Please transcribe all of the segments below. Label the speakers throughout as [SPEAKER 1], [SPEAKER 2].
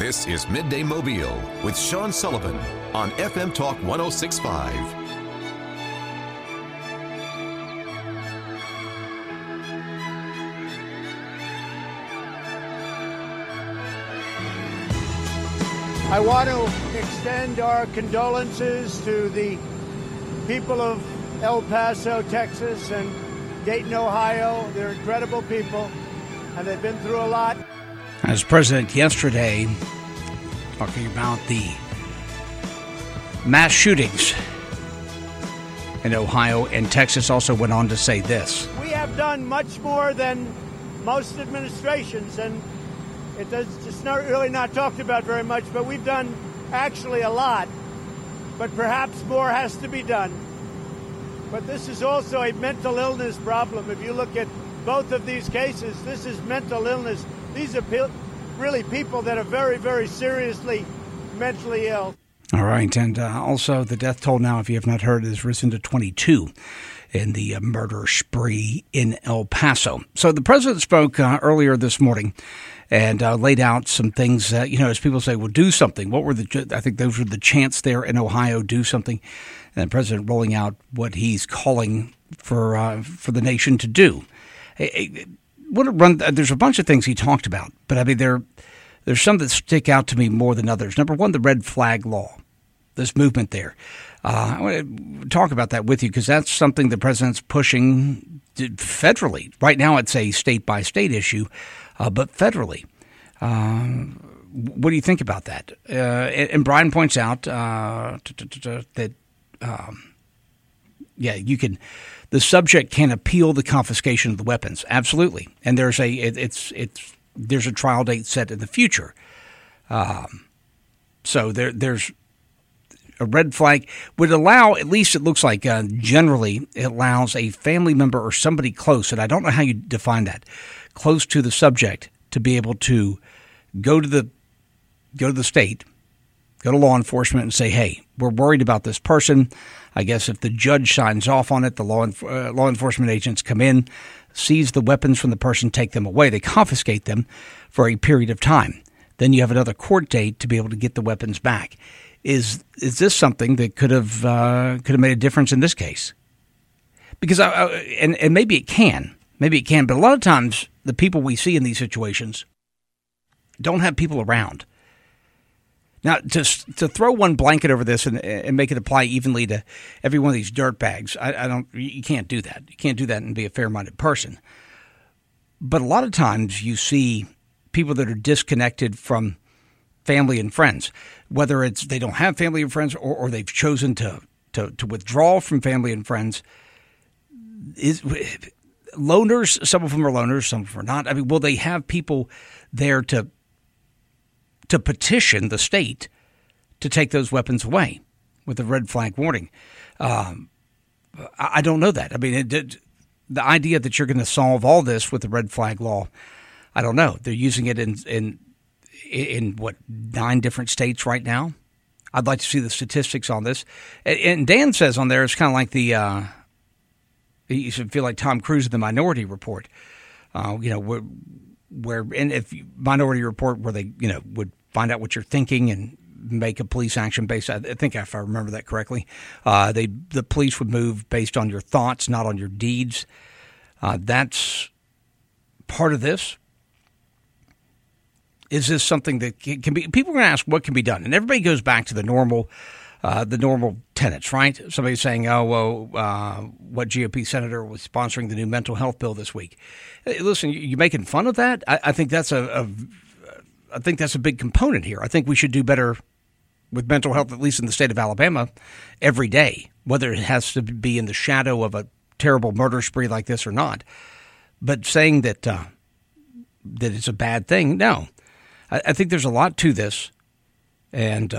[SPEAKER 1] This is Midday Mobile with Sean Sullivan on FM Talk 106.5.
[SPEAKER 2] I want to extend our condolences to the people of El Paso, Texas, and Dayton, Ohio. They're incredible people, and they've been through a lot.
[SPEAKER 3] As President yesterday, talking about the mass shootings in Ohio and Texas, also went on to say this.
[SPEAKER 2] We have done much more than most administrations, and it's not really not talked about very much, but we've done actually a lot. But perhaps more has to be done. But this is also a mental illness problem. If you look at both of these cases, this is mental illness. These are really people that are very, very seriously mentally ill.
[SPEAKER 3] All right. And also the death toll now, if you have not heard, has risen to 22 in the murder spree in El Paso. So the president spoke earlier this morning and laid out some things, as people say, well, do something. I think those were the chants there in Ohio, do something. And the president rolling out what he's calling for the nation to do. There's a bunch of things he talked about, but I mean, there's some that stick out to me more than others. Number one, the red flag law, this movement there. I want to talk about that with you because that's something the president's pushing federally. Right now, it's a state-by-state issue, but federally. What do you think about that? And Brian points out that, you can. The subject can appeal the confiscation of the weapons, absolutely, and there's a trial date set in the future. So there's a red flag would allow, at least it looks like generally, it allows a family member or somebody close, and I don't know how you define that, close to the subject to be able to go to the state, go to law enforcement and say, hey, we're worried about this person. I guess if the judge signs off on it, the law enforcement agents come in, seize the weapons from the person, take them away. They confiscate them for a period of time. Then you have another court date to be able to get the weapons back. Is this something that could have made a difference in this case? Because and maybe it can, but a lot of times the people we see in these situations don't have people around. Now, to throw one blanket over this and make it apply evenly to every one of these dirt bags, you can't do that. You can't do that and be a fair-minded person. But a lot of times you see people that are disconnected from family and friends, whether it's they don't have family and friends or they've chosen to withdraw from family and friends. Loners, some of them are loners, some of them are not. I mean, will they have people there to petition the state to take those weapons away with a red flag warning? I don't know that. I mean, the idea that you're going to solve all this with the red flag law, I don't know. They're using it in what, 9 different states right now? I'd like to see the statistics on this. And Dan says on there, it's kind of like you should feel like Tom Cruise in the Minority Report. Where if Minority Report, where they would find out what you're thinking and make a police action based. I think if I remember that correctly, the police would move based on your thoughts, not on your deeds. That's part of this. Is this something that can be? People are going to ask what can be done, and everybody goes back to the normal tenets, right? Somebody's saying, what GOP senator was sponsoring the new mental health bill this week? Hey, listen, you making fun of that? I think that's a big component here. I think we should do better with mental health, at least in the state of Alabama, every day, whether it has to be in the shadow of a terrible murder spree like this or not. But saying that it's a bad thing, no. I think there's a lot to this, and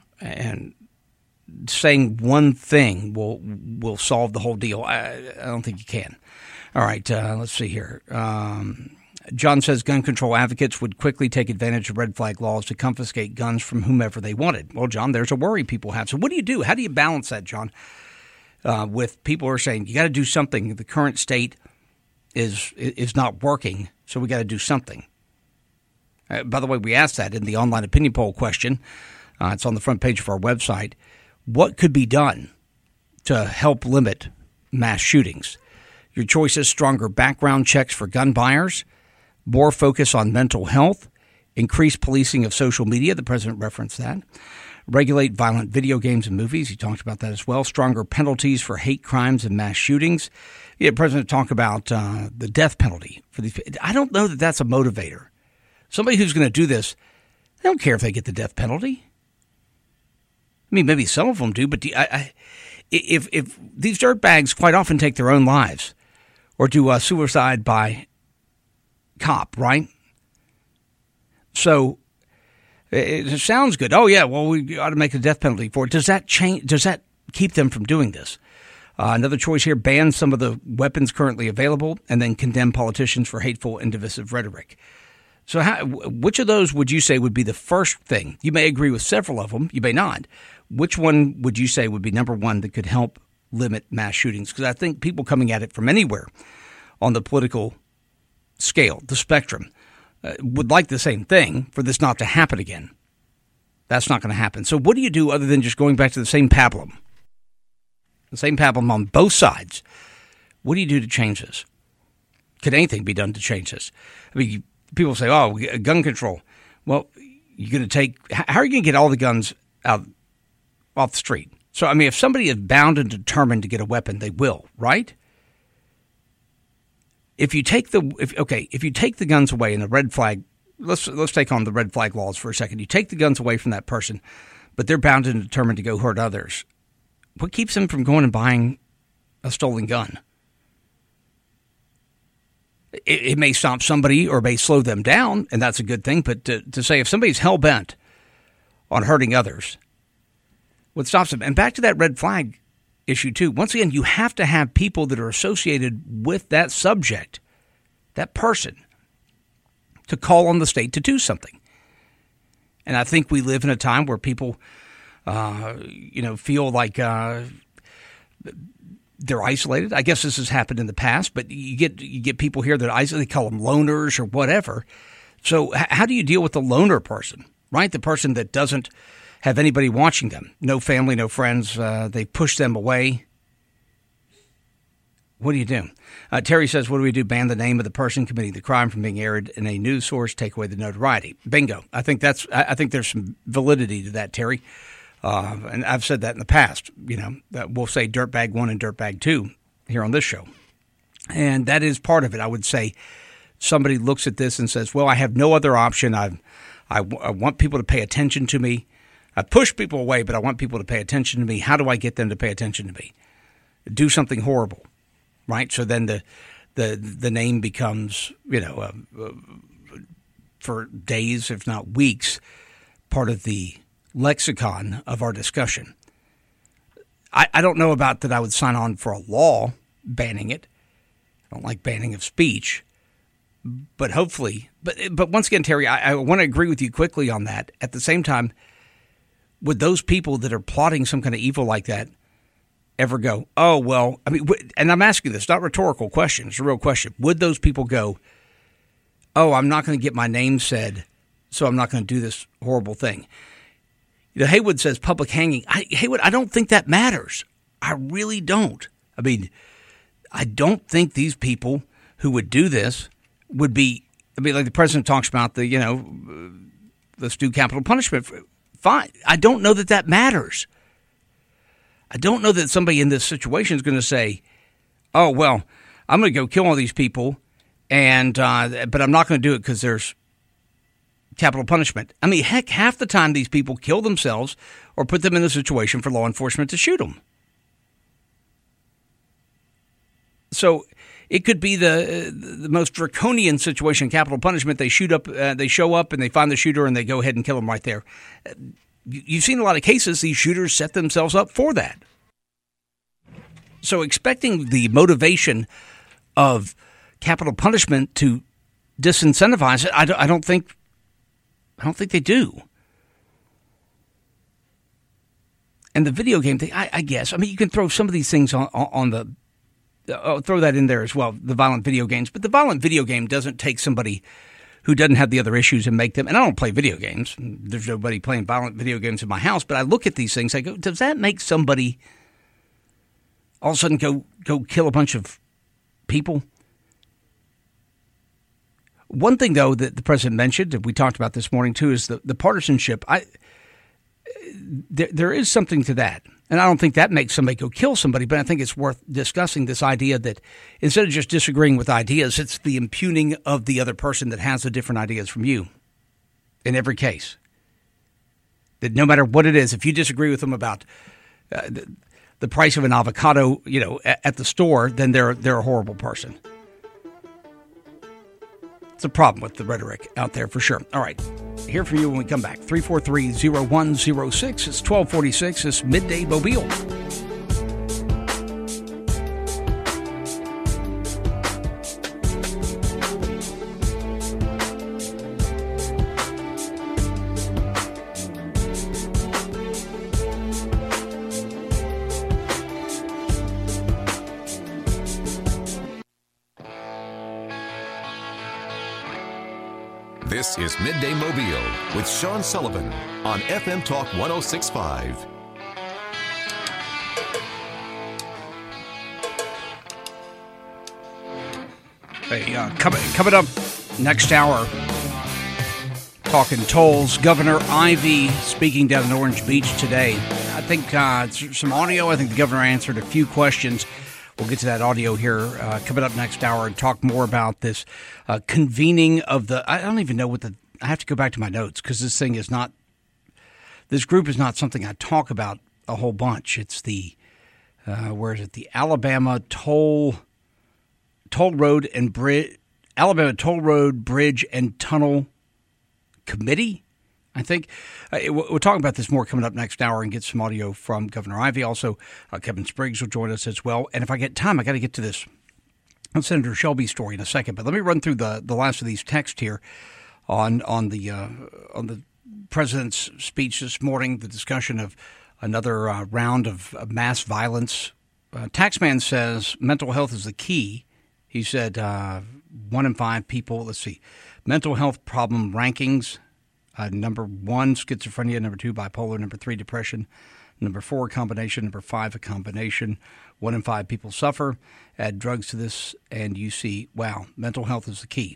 [SPEAKER 3] saying one thing will solve the whole deal. I don't think you can. All right, let's see here. John says gun control advocates would quickly take advantage of red flag laws to confiscate guns from whomever they wanted. Well, John, there's a worry people have. So what do you do? How do you balance that, John, with people who are saying you got to do something? The current state is not working, so we got to do something. By the way, we asked that in the online opinion poll question. It's on the front page of our website. What could be done to help limit mass shootings? Your choices: stronger background checks for gun buyers, more focus on mental health, increased policing of social media. The president referenced that. Regulate violent video games and movies. He talked about that as well. Stronger penalties for hate crimes and mass shootings. The president talked about the death penalty for these. I don't know that that's a motivator. Somebody who's going to do this, they don't care if they get the death penalty. I mean, maybe some of them do, but if these dirtbags quite often take their own lives or do suicide by cop, right? So it sounds good. Oh, yeah, well, we ought to make a death penalty for it. Does that change? Does that keep them from doing this? Another choice here: ban some of the weapons currently available and then condemn politicians for hateful and divisive rhetoric. So which of those would you say would be the first thing? You may agree with several of them. You may not. Which one would you say would be number one that could help limit mass shootings? Because I think people coming at it from anywhere on the political scale, the spectrum, would like the same thing for this not to happen again. That's not going to happen. So what do you do other than just going back to the same pablum? The same pablum on both sides. What do you do to change this? Could anything be done to change this? I mean, people say, oh, gun control. Well, you're going to take – how are you going to get all the guns out off the street? So, I mean, if somebody is bound and determined to get a weapon, they will, right? If you take the guns away in the red flag, let's take on the red flag laws for a second. You take the guns away from that person, but they're bound and determined to go hurt others. What keeps them from going and buying a stolen gun? It may stop somebody or may slow them down, and that's a good thing. But to say if somebody's hell-bent on hurting others, what stops them? And back to that red flag issue, too. Once again, you have to have people that are associated with that subject, that person, to call on the state to do something. And I think we live in a time where people, feel like they're isolated. I guess this has happened in the past, but you get people here that are isolated. They call them loners or whatever. So how do you deal with the loner person, right? The person that doesn't have anybody watching them, no family, no friends. They push them away. What do you do? Terry says, what do we do? Ban the name of the person committing the crime from being aired in a news source, take away the notoriety. Bingo. I think there's some validity to that, Terry. And I've said that in the past, that we'll say Dirtbag 1 and Dirtbag 2 here on this show. And that is part of it. I would say somebody looks at this and says, well, I have no other option. I want people to pay attention to me. I push people away, but I want people to pay attention to me. How do I get them to pay attention to me? Do something horrible, right? So then the name becomes, for days, if not weeks, part of the lexicon of our discussion. I don't know about that I would sign on for a law banning it. I don't like banning of speech. But hopefully, but once again, Terry, I want to agree with you quickly on that. At the same time, would those people that are plotting some kind of evil like that ever go, oh, well, I mean, and I'm asking this, not a rhetorical question, it's a real question. Would those people go, oh, I'm not going to get my name said, so I'm not going to do this horrible thing? Haywood says public hanging. Haywood, I don't think that matters. I really don't. I mean, I don't think these people who would do this would be, like the president talks about let's do capital punishment. Fine. I don't know that matters. I don't know that somebody in this situation is going to say, oh, well, I'm going to go kill all these people, but I'm not going to do it because there's capital punishment. I mean, heck, half the time these people kill themselves or put them in a situation for law enforcement to shoot them. So it could be the most draconian situation, capital punishment. They show up and they find the shooter and they go ahead and kill him right there. You've seen a lot of cases, these shooters set themselves up for that. So expecting the motivation of capital punishment to disincentivize it, I don't think they do. And the video game thing, I guess. I mean, you can throw some of these things on the throw that in there as well, the violent video games. But the violent video game doesn't take somebody who doesn't have the other issues and make them. And I don't play video games. There's nobody playing violent video games in my house. But I look at these things. I go, does that make somebody all of a sudden go kill a bunch of people? One thing, though, that the president mentioned, that we talked about this morning, too, is the partisanship. There is something to that. And I don't think that makes somebody go kill somebody, but I think it's worth discussing this idea that instead of just disagreeing with ideas, it's the impugning of the other person that has the different ideas from you in every case. That no matter what it is, if you disagree with them about the price of an avocado, at the store, then they're a horrible person. It's a problem with the rhetoric out there for sure. All right. Hear from you when we come back. 343-0106. It's 1246. It's Midday Mobile.
[SPEAKER 1] This is Midday Mobile with Sean Sullivan on FM Talk 106.5.
[SPEAKER 3] Hey, coming up next hour, talking tolls. Governor Ivey speaking down in Orange Beach today. I think some audio. I think the governor answered a few questions. We'll get to that audio here coming up next hour and talk more about this convening of the. I don't even know what I have to go back to my notes because this group is not something I talk about a whole bunch. It's the where is it? The Alabama Toll Road Bridge and Tunnel Committee. I think we'll talk about this more coming up next hour and get some audio from Governor Ivey. Also, Kevin Spriggs will join us as well. And if I get time, I got to get to this Senator Shelby story in a second. But let me run through the last of these texts here on the president's speech this morning. The discussion of another round of mass violence. Taxman says mental health is the key. He said 1 in 5 people. Let's see, mental health problem rankings. Number 1, schizophrenia. Number 2, bipolar. Number 3, depression. Number 4, a combination. Number 5, a combination. 1 in 5 people suffer. Add drugs to this, and you see, wow, mental health is the key.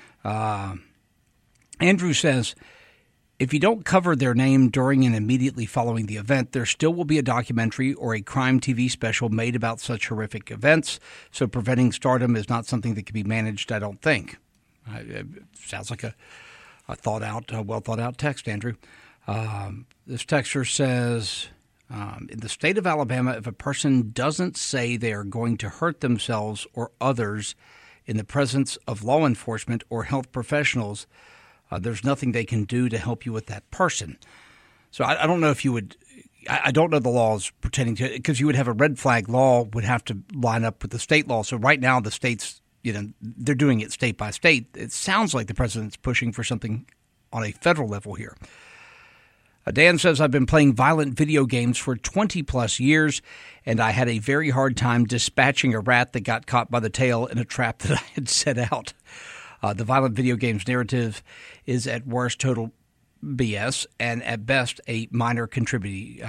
[SPEAKER 3] Andrew says, if you don't cover their name during and immediately following the event, there still will be a documentary or a crime TV special made about such horrific events. So preventing stardom is not something that can be managed, I don't think. It sounds like a well thought out text, Andrew. This texter says, in the state of Alabama, if a person doesn't say they are going to hurt themselves or others in the presence of law enforcement or health professionals, there's nothing they can do to help you with that person. So I don't know if you would. I don't know the laws pertaining to it because you would have a red flag law would have to line up with the state law. So right now the states, they're doing it state by state. It sounds like the president's pushing for something on a federal level here. Dan says, I've been playing violent video games for 20-plus years, and I had a very hard time dispatching a rat that got caught by the tail in a trap that I had set out. The violent video games narrative is at worst total BS and at best a minor contributory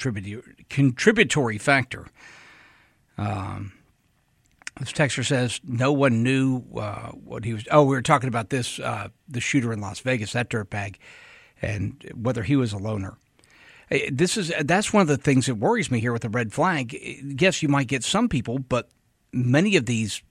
[SPEAKER 3] factor. This texter says no one knew what he was. Oh, we were talking about this, the shooter in Las Vegas, that dirtbag, and whether he was a loner. That's one of the things that worries me here with the red flag. Yes, you might get some people, but many of these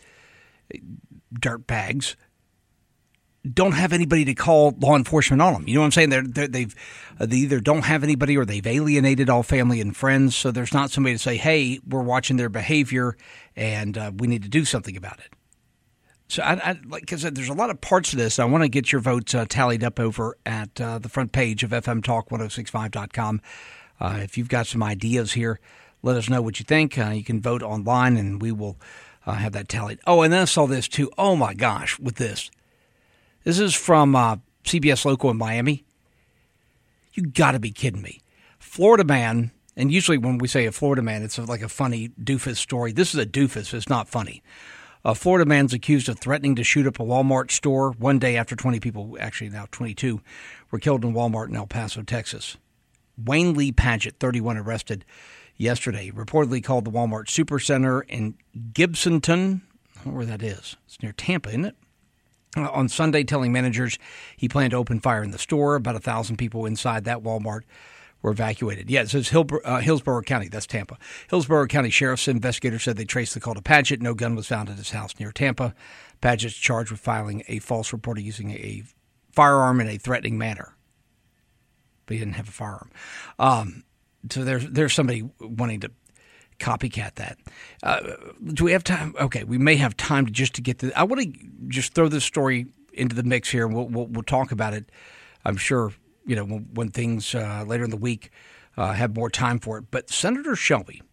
[SPEAKER 3] dirtbags don't have anybody to call law enforcement on them. You know what I'm saying? They either don't have anybody or they've alienated all family and friends. So there's not somebody to say, hey, we're watching their behavior and we need to do something about it. So because there's a lot of parts of this. I want to get your votes tallied up over at the front page of fmtalk1065.com. If you've got some ideas here, let us know what you think. You can vote online and we will have that tallied. Oh, and then I saw this too. Oh my gosh, with this. This is from CBS Local in Miami. You got to be kidding me. Florida man, and usually when we say a Florida man, it's like a funny doofus story. This is a doofus. It's not funny. A Florida man's accused of threatening to shoot up a Walmart store one day after 20 people, actually now 22, were killed in Walmart in El Paso, Texas. Wayne Lee Padgett, 31, arrested yesterday, reportedly called the Walmart Supercenter in Gibsonton. I don't know where that is. It's near Tampa, isn't it? On Sunday, telling managers he planned to open fire in the store. About 1,000 people inside that Walmart were evacuated. Yeah, it says Hillsborough County. That's Tampa. Hillsborough County Sheriff's investigators said they traced the call to Padgett. No gun was found at his house near Tampa. Padgett's charged with filing a false report of using a firearm in a threatening manner. But he didn't have a firearm. So there's somebody wanting to copycat that. Do we have time? Okay, we may have time to get to. I want to just throw this story into the mix here, and we'll talk about it. I'm sure when things later in the week have more time for it. But Senator Shelby,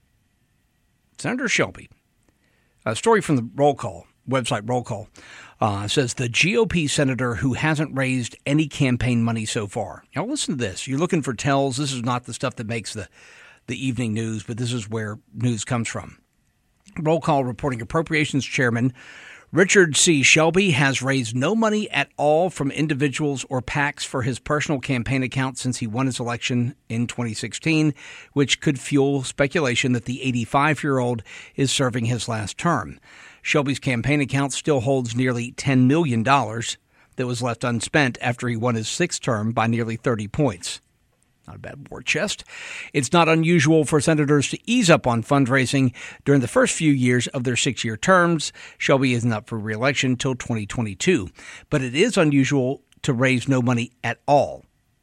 [SPEAKER 3] a story from the Roll Call website, Roll Call, says the GOP senator who hasn't raised any campaign money so far. Now listen to this. You're looking for tells. This is not the stuff that makes the evening news, but this is where news comes from. Roll Call reporting Appropriations Chairman Richard C. Shelby has raised no money at all from individuals or PACs for his personal campaign account since he won his election in 2016, which could fuel speculation that the 85-year-old is serving his last term. Shelby's campaign account still holds nearly $10 million that was left unspent after he won his sixth term by nearly 30 points. Not a bad war chest. It's not unusual for senators to ease up on fundraising during the first few years of their 6-year terms. Shelby isn't up for re-election until 2022. But it is unusual to raise no money at all.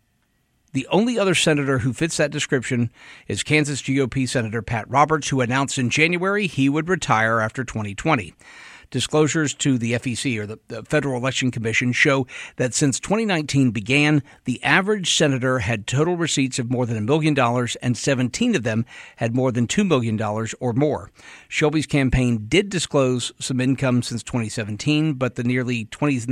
[SPEAKER 3] The only other senator who fits that description is Kansas GOP Senator Pat Roberts, who announced in January he would retire after 2020. Disclosures to the FEC, or the Federal Election Commission, show that since 2019 began, the average senator had total receipts of more than $1 million, and 17 of them had more than $2 million or more. Shelby's campaign did disclose some income since 2017, but the nearly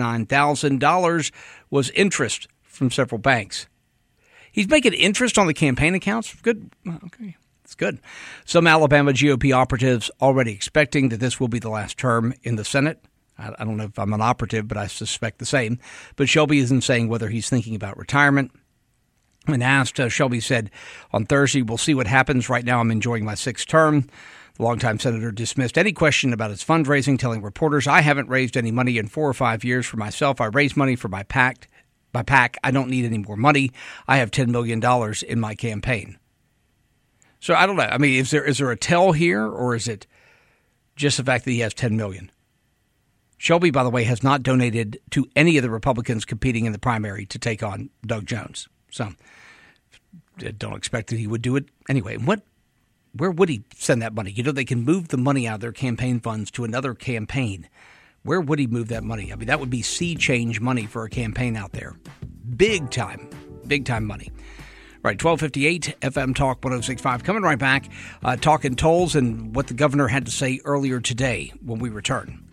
[SPEAKER 3] $29,000 was interest from several banks. He's making interest on the campaign accounts? Good. Okay. It's good. Some Alabama GOP operatives already expecting that this will be the last term in the Senate. I don't know if I'm an operative, but I suspect the same. But Shelby isn't saying whether he's thinking about retirement. When asked, Shelby said on Thursday, "We'll see what happens. Right now, I'm enjoying my sixth term." The longtime senator dismissed any question about his fundraising, telling reporters, "I haven't raised any money in 4 or 5 years for myself. I raised money for my PAC. I don't need any more money. I have $10 million in my campaign." So I don't know. I mean, is there a tell here, or is it just the fact that he has $10 million? Shelby, by the way, has not donated to any of the Republicans competing in the primary to take on Doug Jones. So don't expect that he would do it anyway. Where would he send that money? They can move the money out of their campaign funds to another campaign. Where would he move that money? I mean, that would be sea change money for a campaign out there. Big time money. Right, 1258 FM Talk 106.5. Coming right back, talking tolls and what the governor had to say earlier today when we return.